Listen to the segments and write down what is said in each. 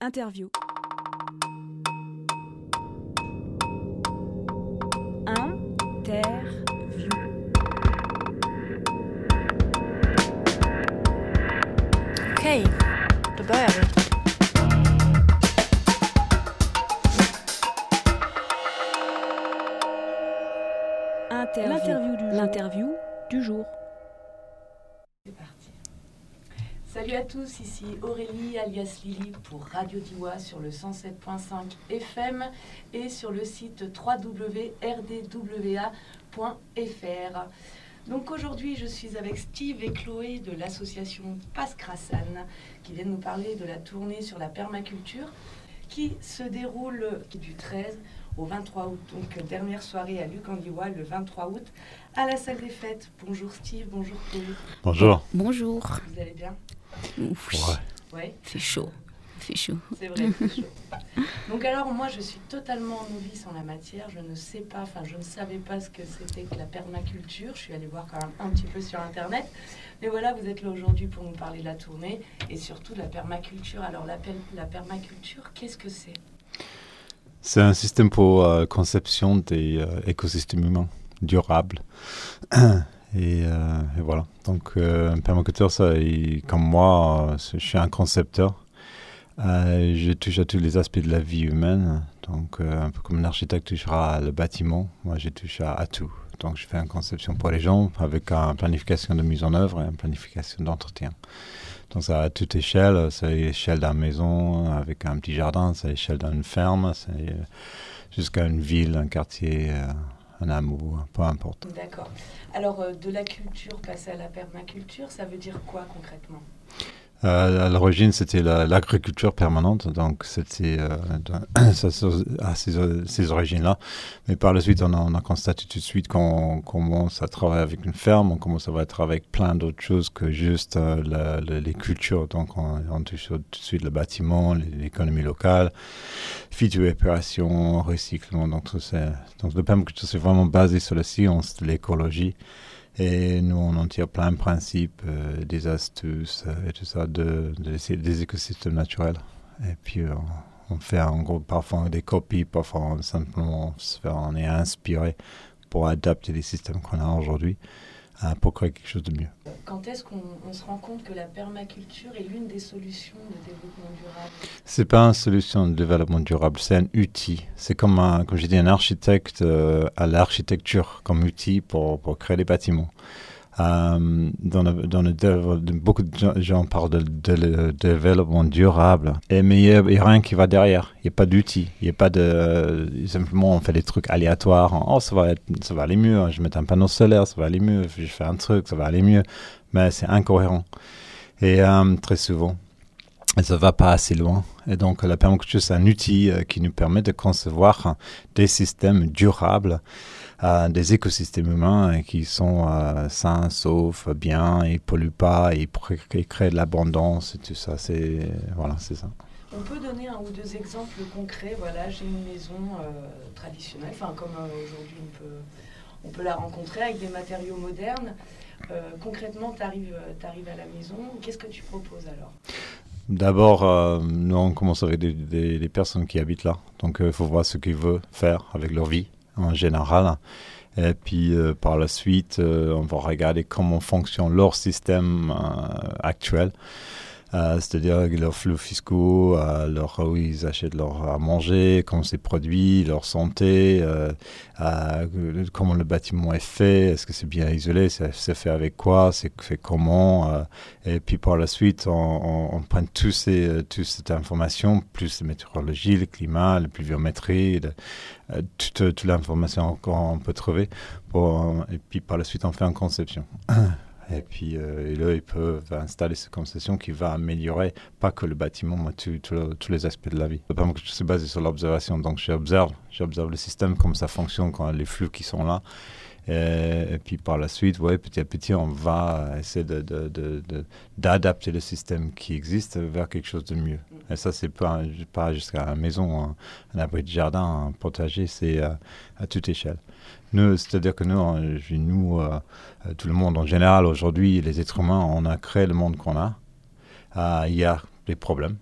Interview. Okej, då börjar vi. L'interview du jour. C'est parti. Salut à tous, ici Aurélie alias Lily pour Radio Diwa sur le 107.5 FM et sur le site www.rdwa.fr. Donc aujourd'hui, je suis avec Steve et Chloé de l'association Pascrassan qui viennent nous parler de la tournée sur la permaculture qui se déroule du 13 au 23 août. Donc dernière soirée à Lucandiwa le 23 août à la salle des fêtes. Bonjour Steve, bonjour Chloé. Bonjour. Bonjour. Vous allez bien? Oui. Ouais. C'est chaud. C'est chaud. C'est vrai, c'est chaud. Donc alors moi je suis totalement novice en la matière, je ne savais pas ce que c'était que la permaculture, je suis allée voir quand même un petit peu sur internet, mais voilà, vous êtes là aujourd'hui pour nous parler de la tournée et surtout de la permaculture. Alors la permaculture, qu'est-ce que c'est? C'est un système pour conception des écosystèmes humains durables. Et voilà. Donc, permaculture, comme moi, je suis un concepteur. Je touche à tous les aspects de la vie humaine. Donc, un peu comme un architecte touchera le bâtiment, moi, je touche à tout. Donc, je fais une conception pour les gens avec une planification de mise en œuvre et une planification d'entretien. Donc, ça à toute échelle. C'est l'échelle d'une maison avec un petit jardin, c'est l'échelle d'une ferme, c'est jusqu'à une ville, un quartier, un hameau, peu importe. D'accord. Alors, de la culture passer à la permaculture, ça veut dire quoi concrètement? À l'origine, c'était l'agriculture permanente, donc c'était à ces origines-là. Mais par la suite, on a constaté tout de suite qu'on commence à travailler avec une ferme, on commence à travailler avec plein d'autres choses que juste les cultures. Donc, on touche tout de suite le bâtiment, l'économie locale, phytoépuration, recyclement. Donc, le permaculture, c'est vraiment basé sur la science de l'écologie. Et nous, on en tire plein de principes, des astuces et tout ça, des écosystèmes naturels. Et puis, on fait en gros parfois des copies, parfois simplement on est inspiré pour adapter les systèmes qu'on a aujourd'hui pour créer quelque chose de mieux. Quand est-ce qu'on se rend compte que la permaculture est l'une des solutions de développement durable? C'est pas une solution de développement durable, c'est un outil. C'est comme j'ai dit, un architecte à l'architecture comme outil pour créer des bâtiments. Beaucoup de gens parlent de développement durable, mais il n'y a rien qui va derrière. Il n'y a pas d'outil. Il n'y a pas simplement on fait des trucs aléatoires. Oh, ça va aller mieux. Je mets un panneau solaire, ça va aller mieux. Je fais un truc, ça va aller mieux. Mais c'est incohérent. Et très souvent, ça ne va pas assez loin. Et donc, la permaculture, c'est un outil qui nous permet de concevoir des systèmes durables, des écosystèmes humains qui sont sains, saufs, bien, ils ne polluent pas, ils créent de l'abondance et tout ça. C'est ça. On peut donner un ou deux exemples concrets. Voilà, j'ai une maison traditionnelle, comme aujourd'hui on peut la rencontrer avec des matériaux modernes. Concrètement, tu arrives à la maison. Qu'est-ce que tu proposes alors? D'abord, nous on commence avec des personnes qui habitent là. Donc, il faut voir ce qu'ils veulent faire avec leur vie en général. Et puis, par la suite, on va regarder comment fonctionne leur système actuel. C'est-à-dire leurs flux fiscaux, où ils achètent à manger, comment c'est produit, leur santé, comment le bâtiment est fait, est-ce que c'est bien isolé, c'est fait avec quoi, c'est fait comment. Et puis par la suite, on prend toute cette information, plus la météorologie, le climat, la pluviométrie, toute l'information qu'on peut trouver. Et puis par la suite, on fait une conception. Et puis là, ils peuvent installer cette conception qui va améliorer pas que le bâtiment, mais tous les aspects de la vie. C'est basé sur l'observation. Donc j'observe le système, comment ça fonctionne, quand les flux qui sont là. Et puis par la suite, petit à petit, on va essayer d'adapter le système qui existe vers quelque chose de mieux. Et ça, c'est pas jusqu'à la maison, un abri de jardin, un potager, c'est à toute échelle. C'est-à-dire que nous, tout le monde en général, aujourd'hui, les êtres humains, on a créé le monde qu'on a. Il y a des problèmes.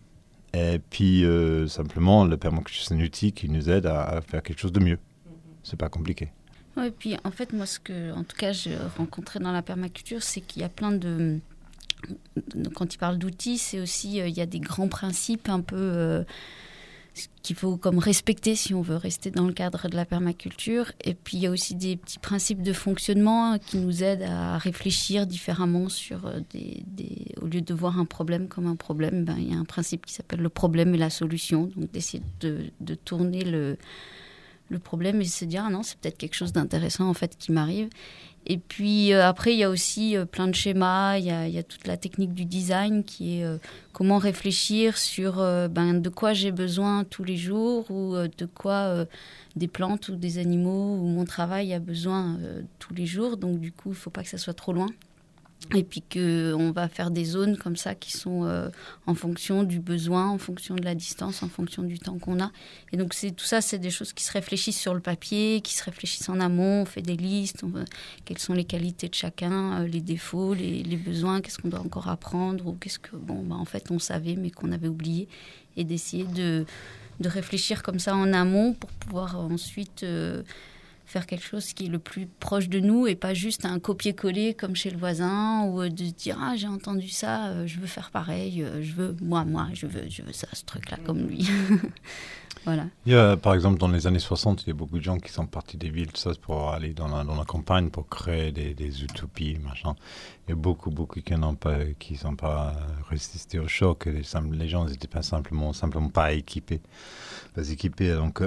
Et puis, simplement, la permaculture, c'est un outil qui nous aide à faire quelque chose de mieux. C'est pas compliqué. Ouais, et puis en fait, moi, ce que, en tout cas, j'ai rencontré dans la permaculture, c'est qu'il y a plein de... Quand il parle d'outils, c'est aussi, il y a des grands principes un peu qu'il faut comme respecter si on veut rester dans le cadre de la permaculture. Et puis, il y a aussi des petits principes de fonctionnement qui nous aident à réfléchir différemment sur au lieu de voir un problème comme un problème, il y a un principe qui s'appelle le problème et la solution. Donc, d'essayer de tourner le problème et se dire ah non, c'est peut-être quelque chose d'intéressant en fait qui m'arrive. Et puis après, il y a aussi plein de schémas, il y a toute la technique du design qui est comment réfléchir sur de quoi j'ai besoin tous les jours ou de quoi des plantes ou des animaux ou mon travail a besoin tous les jours. Donc du coup, il ne faut pas que ça soit trop loin. Et puis qu'on va faire des zones comme ça qui sont en fonction du besoin, en fonction de la distance, en fonction du temps qu'on a. Et donc tout ça, c'est des choses qui se réfléchissent sur le papier, qui se réfléchissent en amont. On fait des listes, quelles sont les qualités de chacun, les défauts, les besoins, qu'est-ce qu'on doit encore apprendre ou qu'est-ce que, en fait, on savait mais qu'on avait oublié. Et d'essayer de réfléchir comme ça en amont pour pouvoir ensuite... faire quelque chose qui est le plus proche de nous et pas juste un copier-coller comme chez le voisin ou de se dire j'ai entendu ça, je veux faire pareil, je veux ça, ce truc-là comme lui. Voilà. Il y a, par exemple, dans les années 60, il y a beaucoup de gens qui sont partis des villes, tout ça, pour aller dans la campagne, pour créer des utopies, machin. Il y a beaucoup qui sont pas résistés au choc. Les gens n'étaient pas simplement pas équipés. Donc,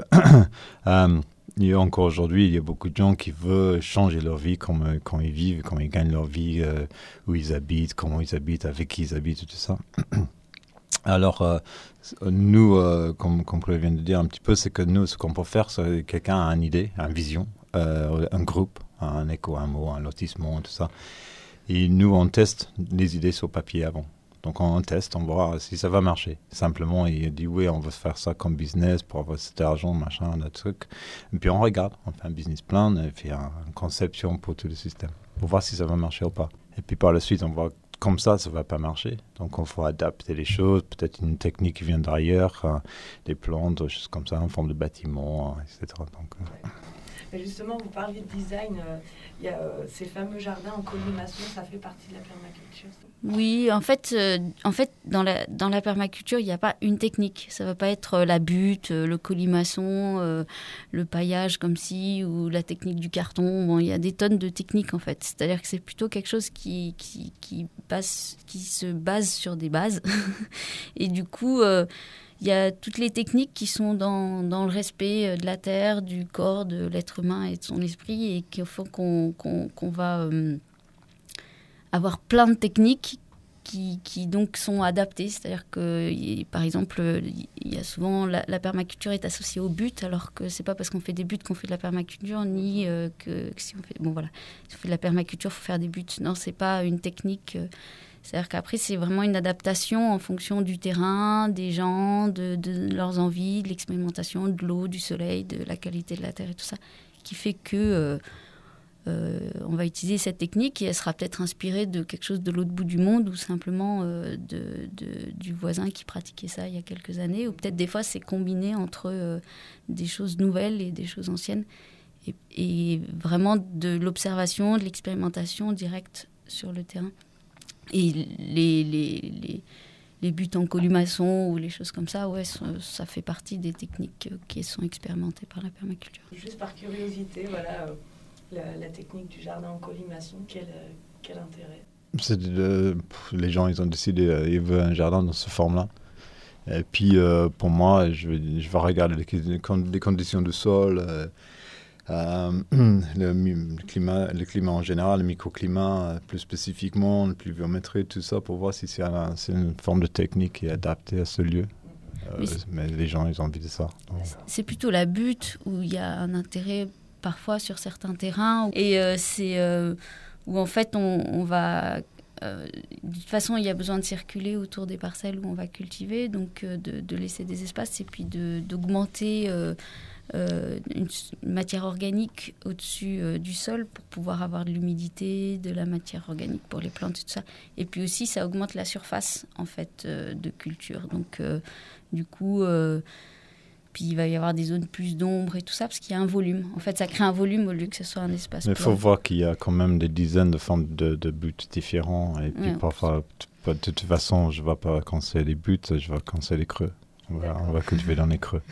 il y a encore aujourd'hui, il y a beaucoup de gens qui veulent changer leur vie, quand ils vivent, comment ils gagnent leur vie, où ils habitent, comment ils habitent, avec qui ils habitent, tout ça. Alors, nous, comme Chloé vient de dire un petit peu, c'est que nous, ce qu'on peut faire, c'est quelqu'un a une idée, une vision, un groupe, un éco, un mot, un lotissement, tout ça. Et nous, on teste les idées sur papier avant. Donc, on teste, on voit si ça va marcher. Simplement, il dit, oui, on veut faire ça comme business pour avoir cet argent, machin, un truc. Et puis, on regarde, on fait un business plan, et puis une conception pour tout le système, pour voir si ça va marcher ou pas. Et puis, par la suite, on voit comme ça ne va pas marcher. Donc, il faut adapter les choses, peut-être une technique qui vient d'ailleurs, des plantes, des choses comme ça, en forme de bâtiment, etc. Donc, Mais justement, vous parliez de design, il y a ces fameux jardins en colimaçon, ça fait partie de la permaculture. Oui, en fait, dans la permaculture, il n'y a pas une technique. Ça ne va pas être la butte, le colimaçon, le paillage comme ci, ou la technique du carton. Bon, il y a des tonnes de techniques, en fait. C'est-à-dire que c'est plutôt quelque chose qui se base sur des bases. Et du coup, il y a toutes les techniques qui sont dans le respect de la terre, du corps, de l'être humain et de son esprit, et qui font qu'on va... avoir plein de techniques qui donc sont adaptées. C'est-à-dire que, par exemple, il y a souvent la permaculture est associée au but, alors que c'est pas parce qu'on fait des buts qu'on fait de la permaculture, ni que si on fait... Bon, voilà. Si on fait de la permaculture, il faut faire des buts. Non, c'est pas une technique... c'est-à-dire qu'après, c'est vraiment une adaptation en fonction du terrain, des gens, de leurs envies, de l'expérimentation, de l'eau, du soleil, de la qualité de la terre et tout ça, qui fait que... on va utiliser cette technique et elle sera peut-être inspirée de quelque chose de l'autre bout du monde ou simplement du voisin qui pratiquait ça il y a quelques années. Ou peut-être des fois, c'est combiné entre des choses nouvelles et des choses anciennes. Et vraiment de l'observation, de l'expérimentation directe sur le terrain. Et les buts en colimaçon ou les choses comme ça, ouais, ça fait partie des techniques qui sont expérimentées par la permaculture. Juste par curiosité, voilà... La technique du jardin en colimaçon, quel intérêt? Les gens, ils ont décidé, ils veulent un jardin dans cette forme-là. Et puis, pour moi, je vais regarder les conditions du sol, le climat en général, le microclimat, plus spécifiquement, la pluviométrie, tout ça, pour voir si c'est une forme de technique qui est adaptée à ce lieu. Mais les gens, ils ont envie de ça. Donc. C'est plutôt la butte où il y a un intérêt parfois sur certains terrains et c'est où en fait on va de toute façon il y a besoin de circuler autour des parcelles où on va cultiver, donc de laisser des espaces et puis d'augmenter une matière organique au-dessus du sol pour pouvoir avoir de l'humidité, de la matière organique pour les plantes et tout ça. Et puis aussi, ça augmente la surface en fait de culture. Donc, du coup, puis il va y avoir des zones plus d'ombre et tout ça parce qu'il y a un volume. En fait, ça crée un volume au lieu que ce soit un espace Mais il plat. faut voir qu'il y a quand même des dizaines de formes de buts différents. Et puis parfois, de toute façon, je ne vais pas conseiller les buts, je vais conseiller les creux. On va cultiver dans les creux.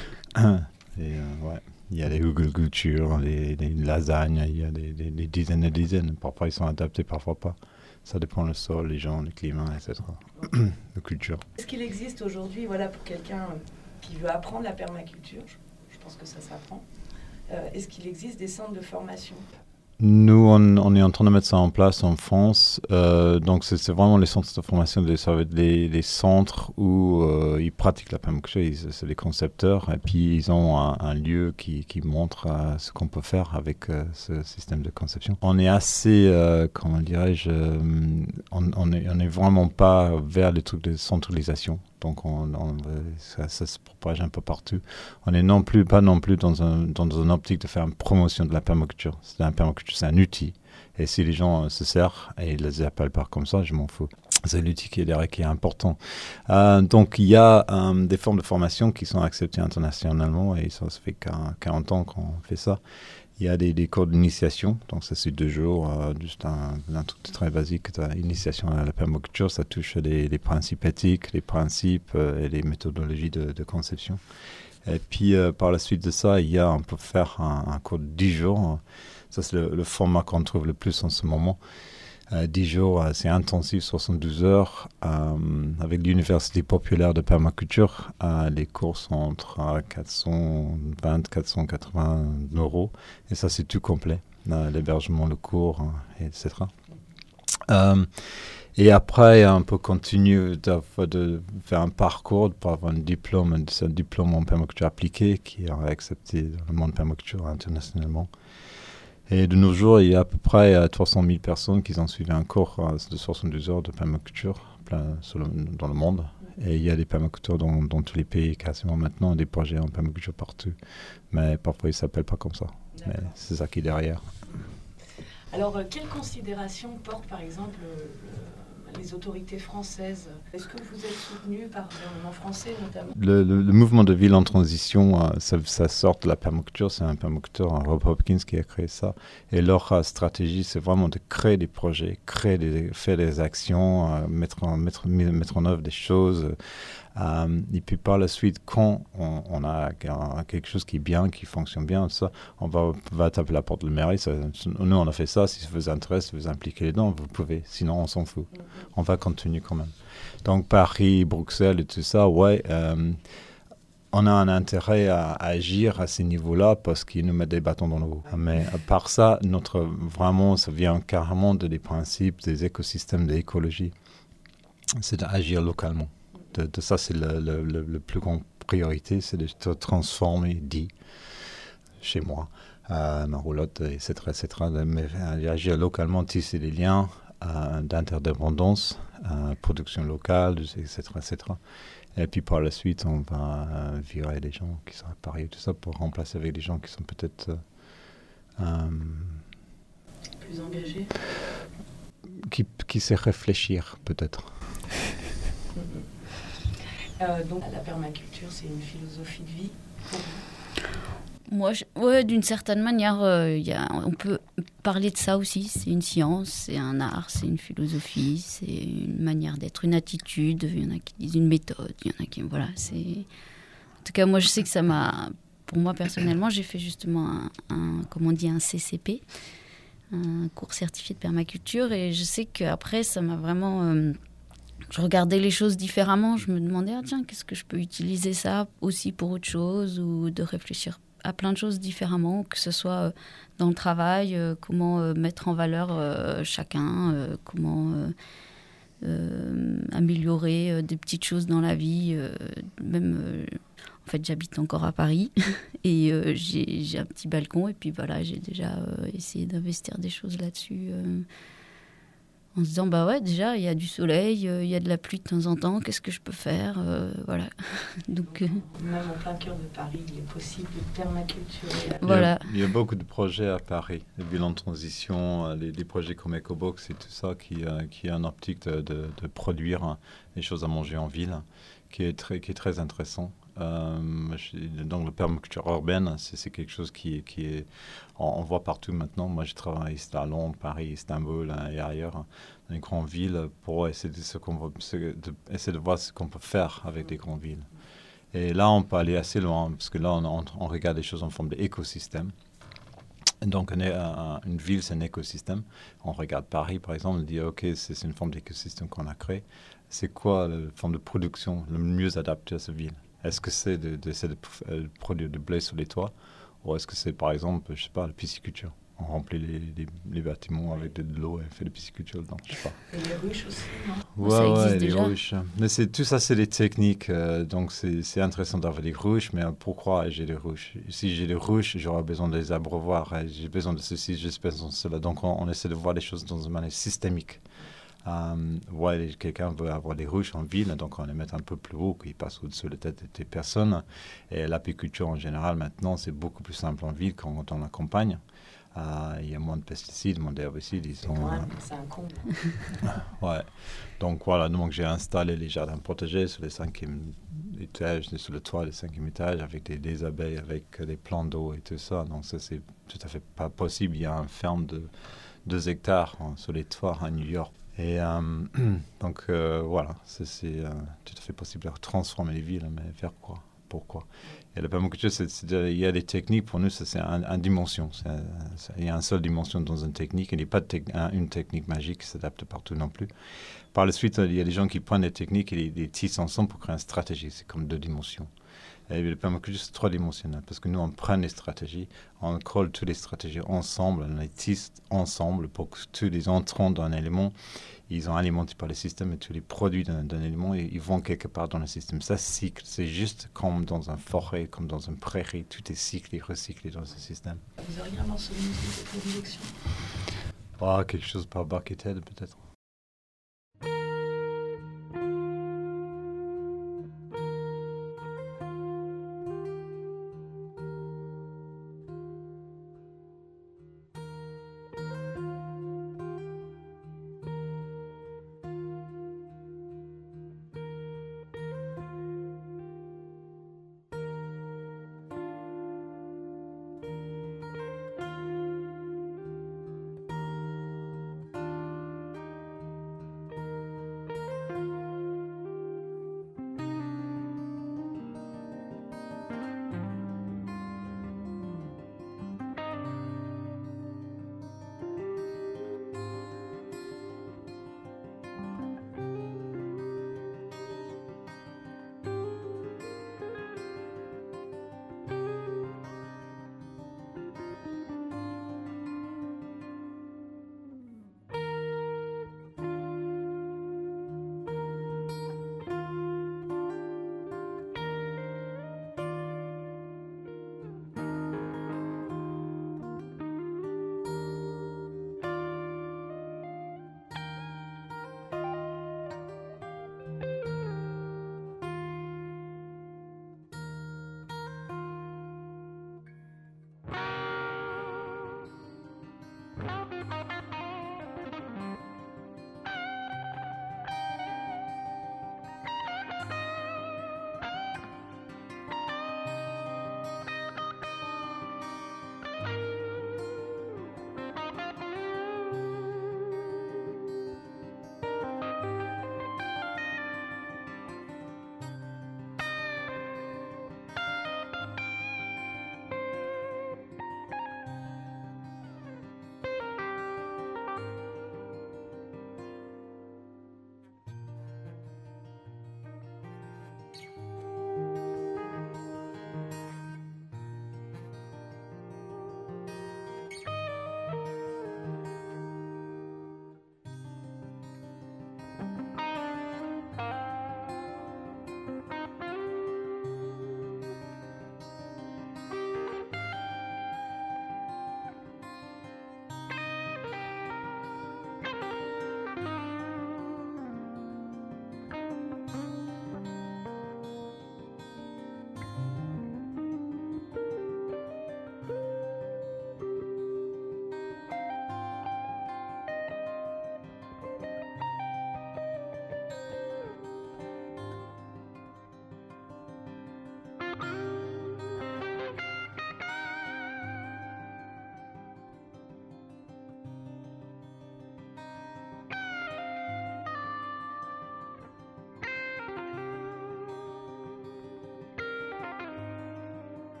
Et ouais, il y a des cultures, des lasagnes, il y a des dizaines et dizaines. Parfois, ils sont adaptés, parfois pas. Ça dépend le sol, les gens, le climat, etc. La culture. Est-ce qu'il existe aujourd'hui, voilà, pour quelqu'un qui veut apprendre la permaculture, je pense que ça s'apprend, est-ce qu'il existe des centres de formation ? Nous, on est en train de mettre ça en place en France. Donc, c'est vraiment les centres de formation, ça va être les centres où ils pratiquent la permaculture. C'est des concepteurs. Et puis, ils ont un lieu qui montre ce qu'on peut faire avec ce système de conception. On est assez, comment dirais-je, on est vraiment pas vers les trucs de centralisation. Donc, ça se propage un peu partout. On n'est pas non plus dans une optique de faire une promotion de la permaculture. La permaculture, c'est un outil. Et si les gens se servent et ils ne les appellent pas comme ça, je m'en fous. C'est l'outil qui est derrière qui est important. Donc, il y a des formes de formation qui sont acceptées internationalement et ça fait 40 ans qu'on fait ça. Il y a des cours d'initiation, donc ça c'est 2 jours, juste un truc très basique, initiation à la permaculture, ça touche les principes éthiques, les principes et les méthodologies de conception. Et puis par la suite de ça, on peut faire un cours de 10 jours, ça c'est le format qu'on trouve le plus en ce moment. 10 jours, c'est intensif, 72 heures, avec l'Université populaire de permaculture. Les cours sont entre 420 et 480 €. Et ça, c'est tout complet. L'hébergement, le cours, etc. Et après, on peut continuer de faire un parcours pour avoir un diplôme en permaculture appliquée qui est accepté dans le monde permaculture internationalement. Et de nos jours, il y a à peu près 300 000 personnes qui ont suivi un cours de 72 heures de permaculture dans le monde. Et il y a des permaculteurs dans tous les pays quasiment maintenant, des projets en permaculture partout. Mais parfois, ils ne s'appellent pas comme ça. Mais c'est ça qui est derrière. Alors, quelles considérations portent, par exemple, les autorités françaises ? Est-ce que vous êtes soutenu par le gouvernement français, notamment ? Le mouvement de ville en transition, ça sort de la permaculture. C'est un permaculteur, Rob Hopkins, qui a créé ça. Et leur stratégie, c'est vraiment de créer des projets, faire des actions, mettre en œuvre des choses. Et puis par la suite, quand on a quelque chose qui est bien, qui fonctionne bien, ça, on va taper la porte de la mairie. Nous, on a fait ça. Si ça vous intéresse, si vous impliquez dedans, vous pouvez. Sinon, on s'en fout. On va continuer quand même. Donc Paris, Bruxelles et tout ça, ouais, on a un intérêt à agir à ces niveaux-là parce qu'ils nous mettent des bâtons dans le roues. Mais à part ça, ça vient carrément des principes des écosystèmes, de l'écologie. C'est d'agir localement. De ça, c'est le plus grande priorité, c'est de se transformer, chez moi, ma roulotte, etc., mais agir localement, tisser des liens d'interdépendance, production locale, etc., etc. Et puis par la suite, on va virer des gens qui sont à Paris et tout ça pour remplacer avec des gens qui sont peut-être plus engagés, qui sait réfléchir peut-être. Donc la permaculture, c'est une philosophie de vie pour vous ? Moi, d'une certaine manière, on peut parler de ça aussi. C'est une science, c'est un art, c'est une philosophie, c'est une manière d'être, une attitude. Il y en a qui disent une méthode, il y en a qui... Voilà, c'est... En tout cas, moi, je sais que ça m'a... Pour moi, personnellement, j'ai fait justement un CCP, un cours certifié de permaculture. Et je sais qu'après, ça m'a vraiment... je regardais les choses différemment. Je me demandais, tiens, qu'est-ce que je peux utiliser ça aussi pour autre chose, ou de réfléchir à plein de choses différemment, que ce soit dans le travail, comment mettre en valeur chacun, comment améliorer des petites choses dans la vie. En fait, j'habite encore à Paris et j'ai un petit balcon et puis voilà, j'ai déjà essayé d'investir des choses là-dessus. en se disant, bah ouais, déjà, il y a du soleil, il y a de la pluie de temps en temps, qu'est-ce que je peux faire voilà. Donc, même en plein cœur de Paris, il est possible de permaculture. Voilà. Il y a beaucoup de projets à Paris, les bilans de transition, les projets comme EcoBox et tout ça, qui a une optique de produire des choses à manger en ville, qui est très intéressant. Donc la permaculture urbaine, c'est quelque chose qui est on voit partout maintenant. Moi, je travaille à Londres, Paris, Istanbul et ailleurs, dans les grandes villes, pour essayer de voir ce qu'on peut faire avec les grandes villes. Et là, on peut aller assez loin, parce que là, on regarde les choses en forme d'écosystème. Donc, une ville, c'est un écosystème. On regarde Paris, par exemple, on dit, OK, c'est une forme d'écosystème qu'on a créé. C'est quoi la forme de production le mieux adaptée à cette ville? Est-ce que c'est de produire du blé sur les toits, ou est-ce que c'est, par exemple, je sais pas, la pisciculture? On remplit les bâtiments avec de l'eau et on fait de la pisciculture dedans, je sais pas. Et les ruches aussi, non? Ouais, les ruches. Mais tout ça, c'est des techniques. Donc, c'est intéressant d'avoir des ruches, mais pourquoi j'ai des ruches? Si j'ai des ruches, j'aurai besoin de les abreuvoir. J'ai besoin de ceci, j'ai besoin de cela. Donc, on essaie de voir les choses dans une manière systémique. Quelqu'un veut avoir des ruches en ville, donc on les met un peu plus haut, qui passent au-dessus de la tête des personnes. Et l'apiculture, en général, maintenant, c'est beaucoup plus simple en ville qu'en dans la campagne. Il y a moins de pesticides, moins d'herbicides. C'est un comble. Ouais. Donc voilà, donc j'ai installé les jardins protégés sur le 5e étage, sur le toit du 5e étage, avec des abeilles, avec des plants d'eau et tout ça. Donc ça, c'est tout à fait pas possible. Il y a une ferme de 2 hectares sur les toits à New York. Et donc voilà, c'est tout à fait possible de transformer les villes, mais vers quoi? Pourquoi? Et la permaculture, il y a des techniques, pour nous, c'est une dimension. Il y a une seule dimension dans une technique. Il n'y a pas une technique magique qui s'adapte partout non plus. Par la suite, il y a des gens qui prennent des techniques et les tissent ensemble pour créer une stratégie. C'est comme 2 dimensions. Et la permaculture, c'est 3-dimensionnel. Parce que nous, on prend les stratégies, on colle toutes les stratégies ensemble, on les tisse ensemble pour que tous les entrants d'un élément, ils sont alimentés par le système et tous les produits d'un élément, ils vont quelque part dans le système. Ça cycle, c'est juste comme dans une forêt, comme dans une prairie, tout est cyclé, recyclé dans ce système. Vous auriez un morceau de musique de prédilection? Quelque chose par Buckethead peut-être.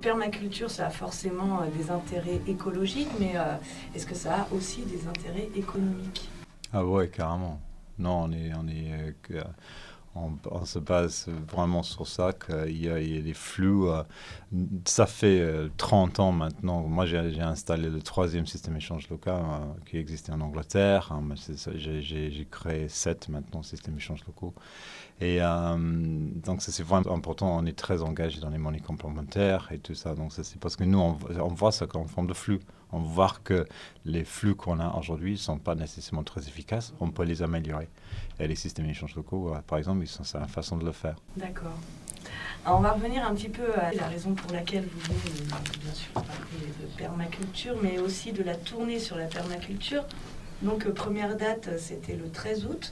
permaculture, ça a forcément des intérêts écologiques, mais est-ce que ça a aussi des intérêts économiques ? Ah ouais, carrément. Non, on se base vraiment sur ça, qu'il y a des flux. Ça fait 30 ans maintenant. Moi, j'ai installé le 3e système d'échange local qui existait en Angleterre. J'ai créé 7 maintenant systèmes d'échange locaux. Et donc, ça, c'est vraiment important. On est très engagé dans les monnaies complémentaires et tout ça. Donc, ça, c'est parce que nous, on voit ça en forme de flux. On voit que les flux qu'on a aujourd'hui ne sont pas nécessairement très efficaces. On peut les améliorer. Et les systèmes d'échange locaux, par exemple, c'est la façon de le faire. D'accord. Alors, on va revenir un petit peu à la raison pour laquelle vous venez, bien sûr, parler de permaculture, mais aussi de la tournée sur la permaculture. Donc, première date, c'était le 13 août.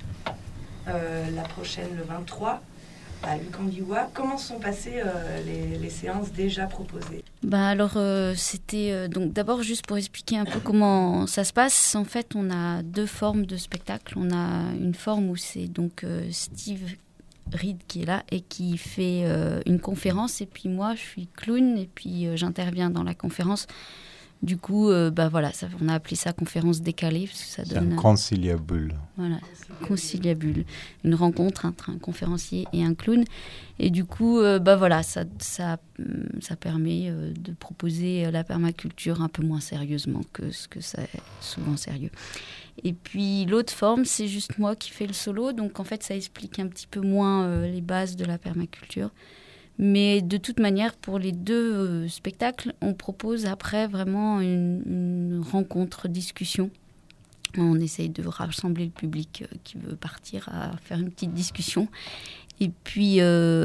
La prochaine, le 23, à Lukandiwa. Comment sont passées les séances déjà proposées ? Alors, c'était... donc d'abord, juste pour expliquer un peu comment ça se passe, en fait, on a 2 formes de spectacle. On a une forme où c'est donc Steve Reed qui est là et qui fait une conférence. Et puis moi, je suis clown et puis j'interviens dans la conférence. Du coup, voilà, on a appelé ça conférence décalée. Parce que ça donne, c'est un conciliabule. Voilà, conciliabule. Une rencontre entre un conférencier et un clown. Et du coup, voilà, ça permet de proposer la permaculture un peu moins sérieusement que ce que c'est souvent sérieux. Et puis l'autre forme, c'est juste moi qui fais le solo. Donc en fait, ça explique un petit peu moins les bases de la permaculture. Mais de toute manière, pour les 2 spectacles, on propose après vraiment une rencontre, discussion. On essaye de rassembler le public qui veut partir à faire une petite discussion. Et puis,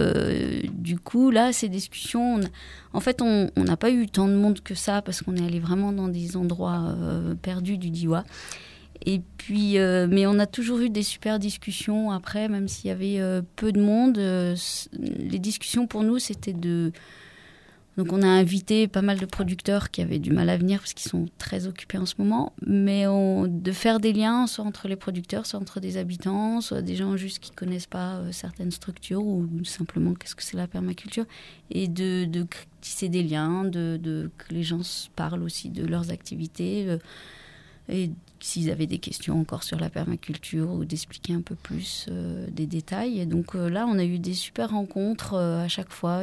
du coup, là, ces discussions, en fait, on n'a pas eu tant de monde que ça parce qu'on est allé vraiment dans des endroits perdus du Diois. Et puis, mais on a toujours eu des super discussions après, même s'il y avait peu de monde. Les discussions pour nous, c'était Donc on a invité pas mal de producteurs qui avaient du mal à venir parce qu'ils sont très occupés en ce moment, mais de faire des liens, soit entre les producteurs, soit entre des habitants, soit des gens juste qui ne connaissent pas certaines structures ou simplement qu'est-ce que c'est la permaculture, et de tisser des liens, que les gens se parlent aussi de leurs activités. Et s'ils avaient des questions encore sur la permaculture ou d'expliquer un peu plus des détails. Et donc là, on a eu des super rencontres à chaque fois.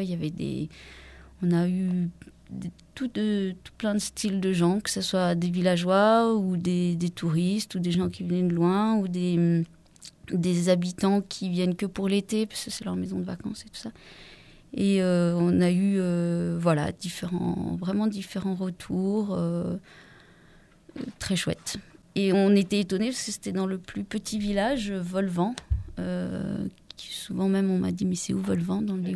On a eu tout plein de styles de gens, que ce soit des villageois ou des touristes ou des gens qui viennent de loin ou des habitants qui viennent que pour l'été parce que c'est leur maison de vacances et tout ça. Et on a eu vraiment différents retours. Très chouette. Et on était étonnés parce que c'était dans le plus petit village, Volvan. Souvent même, on m'a dit, mais c'est où Volvan dans le Diois ?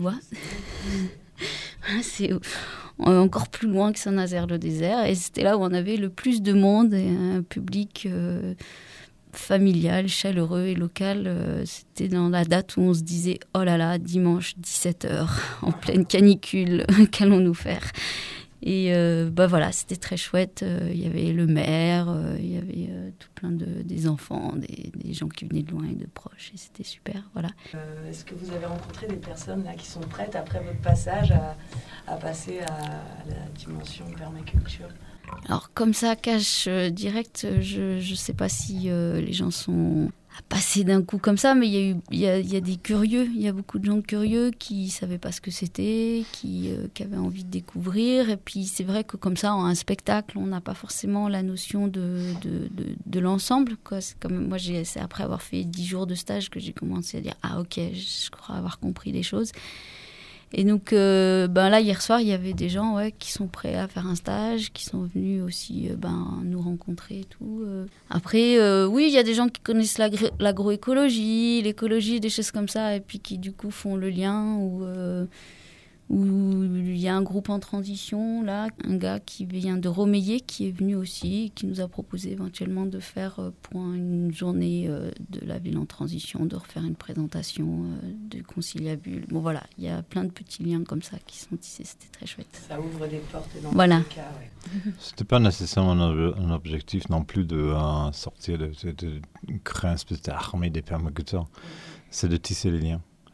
C'est encore plus loin que Saint-Nazaire-le-Désert. Et c'était là où on avait le plus de monde et un public familial, chaleureux et local. C'était dans la date où on se disait, oh là là, dimanche 17h, en pleine canicule, qu'allons-nous faire ? Et voilà, c'était très chouette. Il y avait le maire, il y avait tout plein des enfants, des gens qui venaient de loin et de proches. Et c'était super, voilà. Est-ce que vous avez rencontré des personnes là, qui sont prêtes, après votre passage, à passer à la dimension permaculture ? Alors, comme ça, cash direct, je ne sais pas si les gens sont à passer d'un coup comme ça, mais il y a des curieux, il y a beaucoup de gens curieux qui ne savaient pas ce que c'était, qui avaient envie de découvrir. Et puis, c'est vrai que comme ça, en un spectacle, on n'a pas forcément la notion de l'ensemble, quoi. C'est comme, moi, c'est après avoir fait 10 jours de stage que j'ai commencé à dire « Ah, ok, je crois avoir compris les choses ». Et donc là, hier soir, il y avait des gens qui sont prêts à faire un stage, qui sont venus aussi nous rencontrer et tout. Après, oui, il y a des gens qui connaissent l'agroécologie, l'écologie, des choses comme ça, et puis qui du coup font le lien, où il y a un groupe en transition, là, un gars qui vient de Romeillet, qui est venu aussi, qui nous a proposé éventuellement de faire pour une journée de la ville en transition, de refaire une présentation de conciliabule. Bon voilà, il y a plein de petits liens comme ça qui sont tissés, c'était très chouette. Ça ouvre des portes dans voilà. tous les cas, ouais. C'était pas nécessairement un objectif non plus de sortir, de créer une espèce d'armée des permaculteurs. C'est de tisser les liens.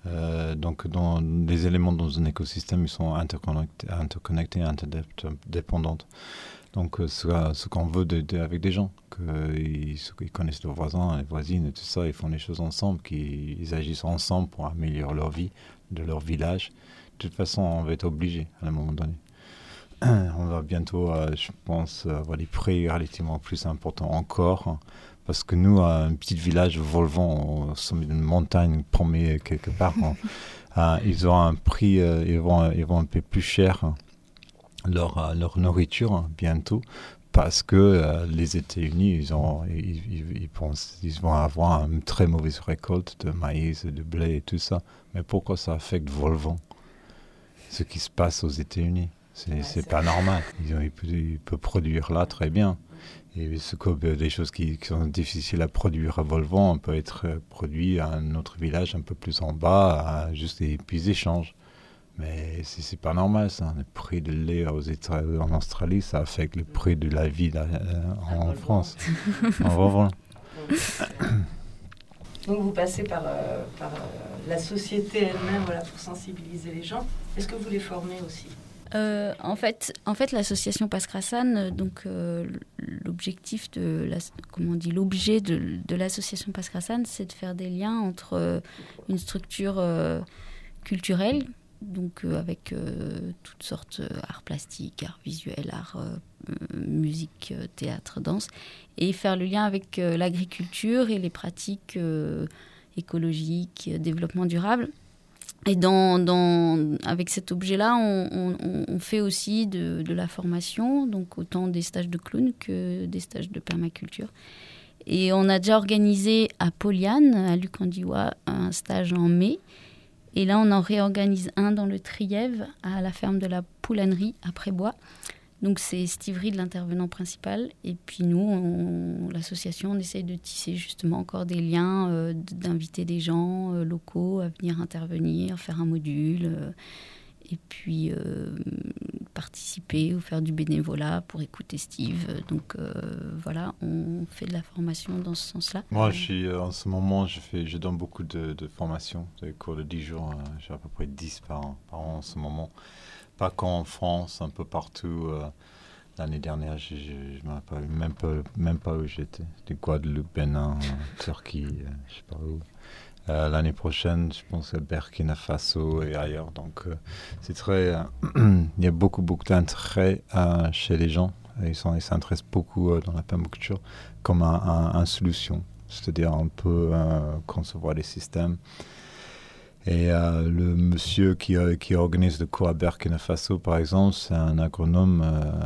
Donc, les éléments dans un écosystème, ils sont interconnectés, interdépendants. Donc, ce qu'on veut avec des gens, qu'ils connaissent leurs voisins, les voisines et tout ça, ils font les choses ensemble, qu'ils agissent ensemble pour améliorer leur vie, de leur village. De toute façon, on va être obligé à un moment donné. On va bientôt, je pense, avoir des prix relativement plus importants encore. Parce que nous, un petit village Volvan, au sommet d'une montagne paumée quelque part, ils ont un prix, ils vont un peu plus cher leur nourriture bientôt, parce que les États-Unis, ils pensent qu'ils vont avoir une très mauvaise récolte de maïs, de blé et tout ça. Mais pourquoi ça affecte Volvan, ce qui se passe aux États-Unis? C'est pas normal. Ils peuvent produire là très bien. Et des choses qui sont difficiles à produire à Volvan peut être produit à un autre village un peu plus en bas, puis ils échangent. Mais c'est pas normal ça. Le prix de lait en Australie, ça affecte le prix de la vie en France. En Volvan. Donc vous passez par la société elle-même, voilà, pour sensibiliser les gens. Est-ce que vous les formez aussi ? En fait, l'association Pascrassan, donc l'objectif l'objet de l'association Pascrassan, c'est de faire des liens entre une structure culturelle, donc avec toutes sortes d'arts plastiques, arts visuels, arts musique, théâtre, danse, et faire le lien avec l'agriculture et les pratiques écologiques, développement durable. Et avec cet objet-là, on fait aussi de la formation, donc autant des stages de clown que des stages de permaculture. Et on a déjà organisé à Poliane, à Lucandiwa, un stage en mai. Et là, on en réorganise un dans le Trièves, à la ferme de la Poulanerie, à Prébois. Donc c'est Steve Reed, l'intervenant principal. Et puis nous, l'association, on essaye de tisser justement encore des liens, d'inviter des gens locaux à venir intervenir, faire un module, et puis participer ou faire du bénévolat pour écouter Steve. Donc voilà, on fait de la formation dans ce sens-là. Moi, en ce moment, je donne beaucoup de formations, des cours de 10 jours. J'ai à peu près 10 par an en ce moment. Pas qu'en France, un peu partout. L'année dernière, je ne me rappelle même pas où j'étais. C'était Guadeloupe, Bénin, Turquie, je ne sais pas où. L'année prochaine, je pense à Burkina Faso et ailleurs. Donc, c'est très... il y a beaucoup d'intérêt chez les gens. Ils s'intéressent beaucoup dans la permaculture comme une solution. C'est-à-dire, on peut concevoir des systèmes. Et le monsieur qui organise le cours à Burkina Faso, par exemple, c'est un agronome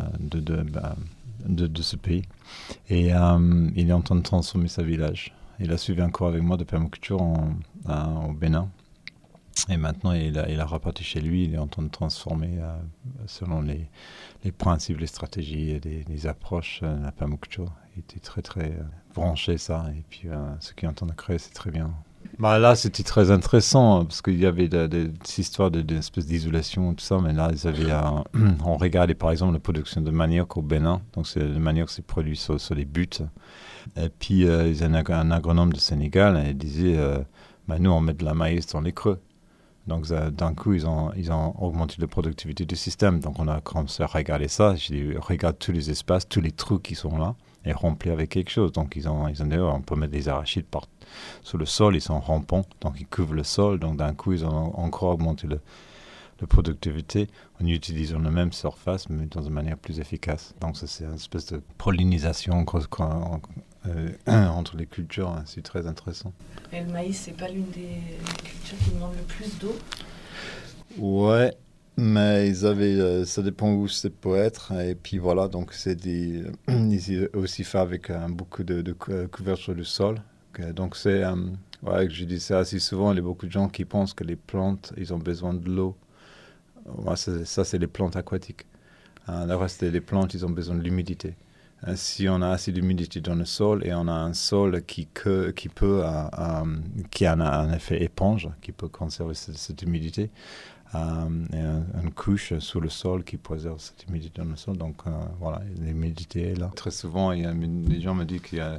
de ce pays. Et il est en train de transformer sa village. Il a suivi un cours avec moi de permaculture au Bénin. Et maintenant, il a reparti chez lui. Il est en train de transformer selon les principes, les stratégies et les approches de la permaculture. Il était très, très branché, ça. Et puis, ce qu'il est en train de créer, c'est très bien. Là, c'était très intéressant parce qu'il y avait des histoires d'espèces d'isolation et tout ça, mais là, on regardait par exemple la production de manioc au Bénin. Donc, le manioc, c'est produit sur les buttes. Et puis, il y a un agronome de Sénégal et il disait nous, on met de la maïs dans les creux. Donc, d'un coup, ils ont augmenté la productivité du système. Donc, on a commencé à regarder ça. J'ai dit, regarde tous les espaces, tous les trous qui sont là et remplis avec quelque chose. Donc, ils ont dit, on peut mettre des arachides sur le sol, ils sont rampants, donc ils couvrent le sol. Donc, d'un coup, ils ont encore augmenté la productivité en utilisant la même surface, mais dans une manière plus efficace. Donc, ça, c'est une espèce de pollinisation entre les cultures. Hein. C'est très intéressant. Et le maïs, c'est pas l'une des cultures qui demande le plus d'eau? Ouais, mais ça dépend où c'est pour être. Et puis voilà, donc ils aussi fait avec beaucoup de couverture du sol. Donc c'est, je dis ça assez souvent, il y a beaucoup de gens qui pensent que les plantes, ils ont besoin de l'eau. Ça, c'est les plantes aquatiques. Le reste des plantes, ils ont besoin de l'humidité. Si on a assez d'humidité dans le sol et on a un sol qui a un effet éponge, qui peut conserver cette humidité, et une couche sous le sol qui préserve cette humidité dans le sol. Donc voilà, l'humidité est là. Très souvent, les gens me disent qu'il y a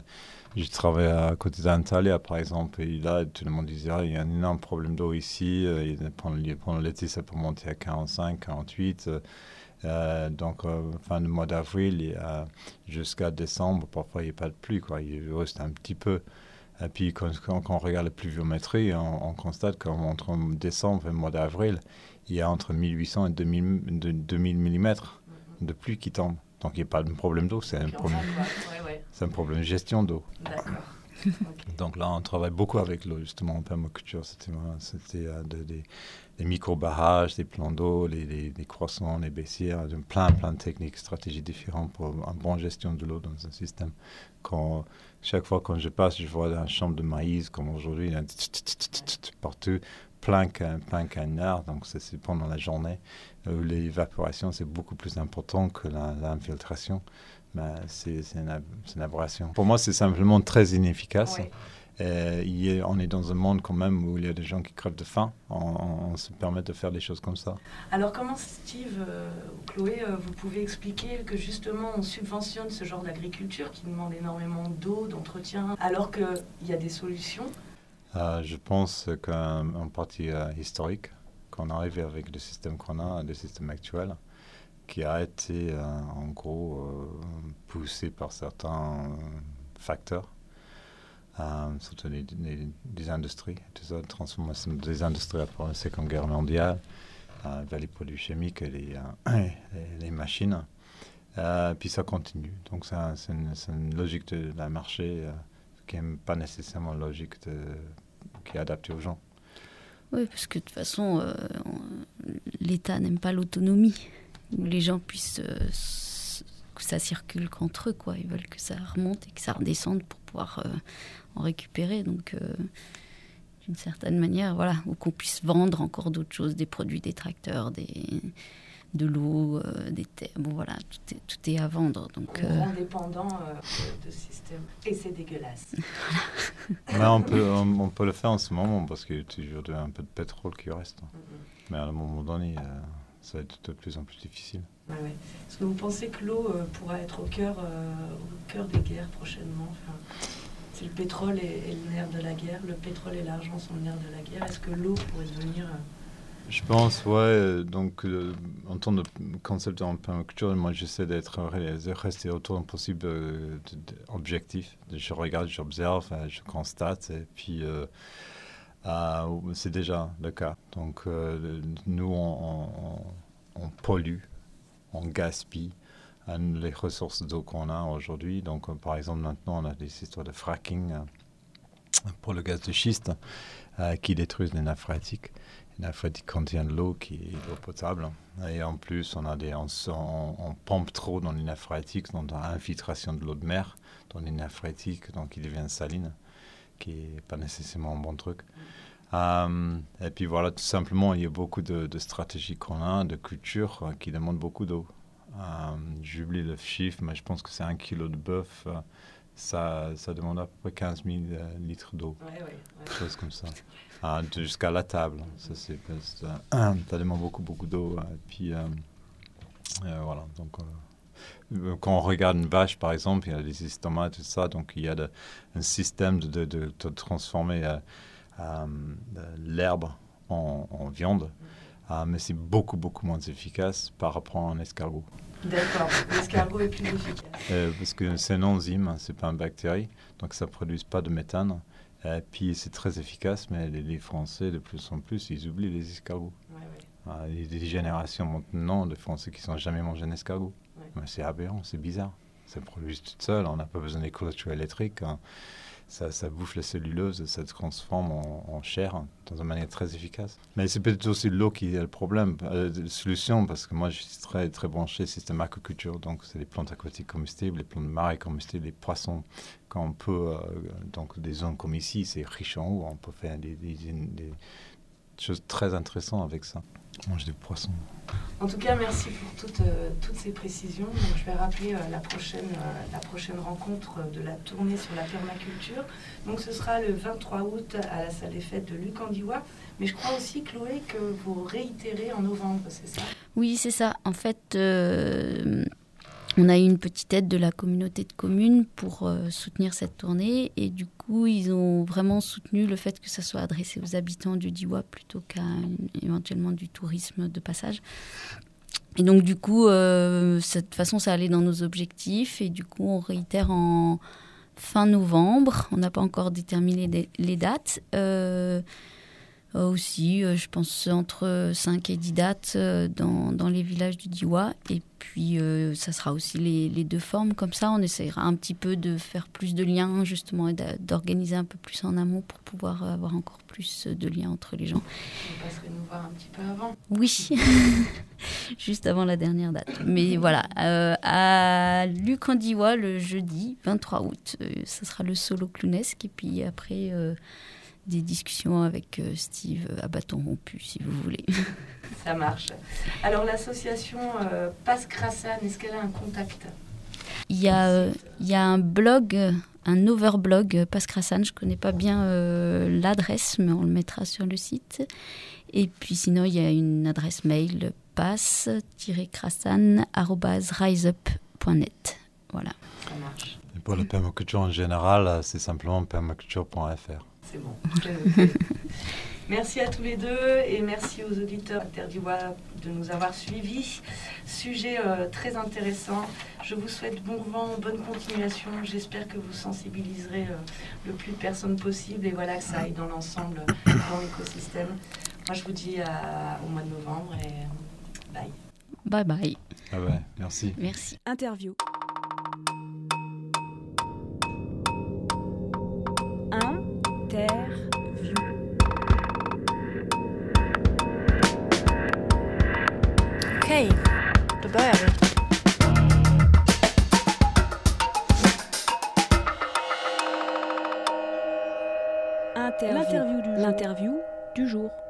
Je travaille à côté d'Antalya, par exemple, et là, tout le monde disait, il y a un énorme problème d'eau ici. Pendant l'été, ça peut monter à 45, 48. Donc, fin du mois d'avril jusqu'à décembre, parfois, il n'y a pas de pluie, quoi. Il reste un petit peu. Et puis, quand on regarde la pluviométrie, on constate qu'entre décembre et le mois d'avril, il y a entre 1800 et 2000 mm de pluie qui tombe. Donc, il n'y a pas de problème d'eau, c'est un problème de gestion d'eau. D'accord. Okay. Donc là, on travaille beaucoup avec l'eau, justement, en permaculture. C'était des micro-barrages, des plans d'eau, les croissants, les baissières, plein de techniques, stratégies différentes pour une bonne gestion de l'eau dans un système. Chaque fois quand je passe, je vois un champ de maïs, comme aujourd'hui, il y a partout, plein canard, donc c'est pendant la journée. L'évaporation, c'est beaucoup plus important que l'infiltration. Mais c'est une aberration. Pour moi, c'est simplement très inefficace. Oui. On est dans un monde quand même où il y a des gens qui crèvent de faim. On se permet de faire des choses comme ça. Alors comment, Steve ou Chloé, vous pouvez expliquer que justement on subventionne ce genre d'agriculture qui demande énormément d'eau, d'entretien, alors qu'il y a des solutions? Je pense qu'en partie historique, qu'on arrive avec le système qu'on a, le système actuel, qui a été en gros poussé par certains facteurs, surtout des industries, tout ça, transformation des industries après la Seconde Guerre mondiale, vers les produits chimiques et les machines. Puis ça continue. Donc c'est une logique de la marché qui n'est pas nécessairement logique qui est adaptée aux gens. Oui, parce que de toute façon, l'État n'aime pas l'autonomie. Où les gens puissent que ça circule qu'entre eux, quoi. Ils veulent que ça remonte et que ça redescende pour pouvoir en récupérer. Donc, d'une certaine manière, voilà, ou qu'on puisse vendre encore d'autres choses, des produits, des tracteurs, de l'eau, des terres. Bon, voilà, tout est à vendre. Donc, on rend dépendant de ce système. Et c'est dégueulasse. Mais on peut le faire en ce moment parce qu'il y a toujours un peu de pétrole qui reste. Mais à un moment donné... ça va être de plus en plus difficile. Ouais. Est-ce que vous pensez que l'eau pourra être au cœur des guerres prochainement? Si le pétrole est le nerf de la guerre, le pétrole et l'argent sont le nerf de la guerre, est-ce que l'eau pourrait devenir... Je pense, ouais. Donc, en tant que concept en permaculture, moi, j'essaie de rester autant possible objectif. Je regarde, j'observe, je constate, et puis... c'est déjà le cas. Donc, nous, on pollue, on gaspille les ressources d'eau qu'on a aujourd'hui. Donc, par exemple, maintenant, on a des histoires de fracking pour le gaz de schiste qui détruisent les nappes phréatiques. Les nappes phréatiques contiennent de l'eau qui est l'eau potable. Et en plus, on pompe trop dans les nappes phréatiques, donc dans l'infiltration de l'eau de mer dans les nappes phréatiques, donc ils deviennent salines, qui n'est pas nécessairement un bon truc. Et puis voilà, tout simplement, il y a beaucoup de stratégies qu'on a, de cultures qui demandent beaucoup d'eau. J'oublie le chiffre, mais je pense que c'est 1 kilo de bœuf, ça demande à peu près 15 000 litres d'eau. Ouais. Choses comme ça. Jusqu'à la table. Ça demande beaucoup d'eau. Et puis voilà, donc... quand on regarde une vache, par exemple, il y a des estomacs, tout ça, donc il y a un système de transformer l'herbe en viande, mais c'est beaucoup moins efficace par rapport à un escargot. D'accord, l'escargot est plus efficace. Parce que c'est une enzyme, c'est pas une bactérie, donc ça ne produit pas de méthane, et puis c'est très efficace, mais les Français, de plus en plus, ils oublient les escargots. Ouais. Il y a des générations maintenant de Français qui n'ont jamais mangé un escargot. Mais c'est aberrant, c'est bizarre. Ça produit tout seul, on n'a pas besoin des clôtures électriques. Ça bouffe la celluleuse, ça se transforme en chair dans une manière très efficace. Mais c'est peut-être aussi l'eau qui est le problème, la solution, parce que moi je suis très branché système aquaculture, donc c'est les plantes aquatiques comestibles, les plantes de marée comestibles, les poissons. Quand on peut, donc des zones comme ici, c'est riche en eau, on peut faire des choses très intéressantes avec ça. Manger des poissons. En tout cas, merci pour toutes ces précisions. Donc, je vais rappeler la prochaine rencontre de la tournée sur la permaculture. Donc, ce sera le 23 août à la salle des fêtes de Lucandiwa. Mais je crois aussi, Chloé, que vous réitérez en novembre, c'est ça? Oui, c'est ça. En fait, On a eu une petite aide de la communauté de communes pour soutenir cette tournée. Et du coup, ils ont vraiment soutenu le fait que ça soit adressé aux habitants du Diois plutôt qu'à éventuellement du tourisme de passage. Et donc, du coup, de toute façon, ça allait dans nos objectifs. Et du coup, on réitère en fin novembre. On n'a pas encore déterminé les dates. Aussi, je pense entre 5 et 10 dates dans les villages du Diois. Et puis, ça sera aussi les deux formes. Comme ça, on essaiera un petit peu de faire plus de liens, justement, et d'organiser un peu plus en amont pour pouvoir avoir encore plus de liens entre les gens. Vous passerez nous voir un petit peu avant. Oui, juste avant la dernière date. Mais voilà, à Luc-en-Diois, le jeudi 23 août, ça sera le solo clownesque. Et puis après... des discussions avec Steve à bâton rompu, si vous voulez. Ça marche. Alors, l'association Passe Crassan, est-ce qu'elle a un contact ? Il y a un blog, un overblog Passe Crassan. Je ne connais pas bien l'adresse, mais on le mettra sur le site. Et puis sinon, il y a une adresse mail passe-crassan@riseup.net. Voilà. Ça marche. Et pour la permaculture en général, c'est simplement permaculture.fr. C'est bon, je l'ai noté. Merci à tous les deux et merci aux auditeurs Terre-du-Bois de nous avoir suivis. Sujet très intéressant. Je vous souhaite bon vent, bonne continuation. J'espère que vous sensibiliserez le plus de personnes possible et voilà que ça aille dans l'ensemble, dans l'écosystème. Moi, je vous dis au mois de novembre et bye. Bye bye. Ah ouais, merci. Merci. Interview. Interview. Okej, då börjar vi. L'interview du jour.